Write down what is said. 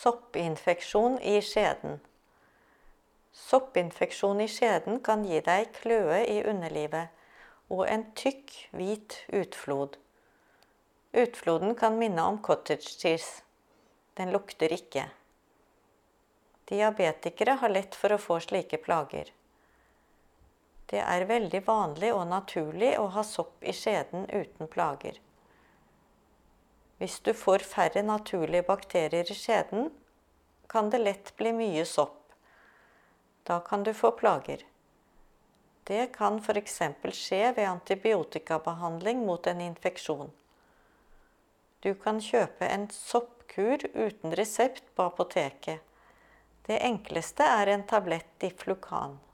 Soppinfeksjon i skjeden. Soppinfeksjon i skjeden kan gi deg kløe i underlivet og en tykk, hvit utflod. Utfloden kan minne om cottage cheese. Den lukter ikke. Diabetikere har lett for å få slike plager. Det er veldig vanlig og naturlig å ha sopp i skjeden uten plager. Hvis du får færre naturlige bakterier i skjeden, kan det lett bli mye sopp. Da kan du få plager. Det kan for eksempel skje ved antibiotikabehandling mot en infeksjon. Du kan kjøpe en soppkur uten resept på apoteket. Det enkleste er en tablett Diflucan.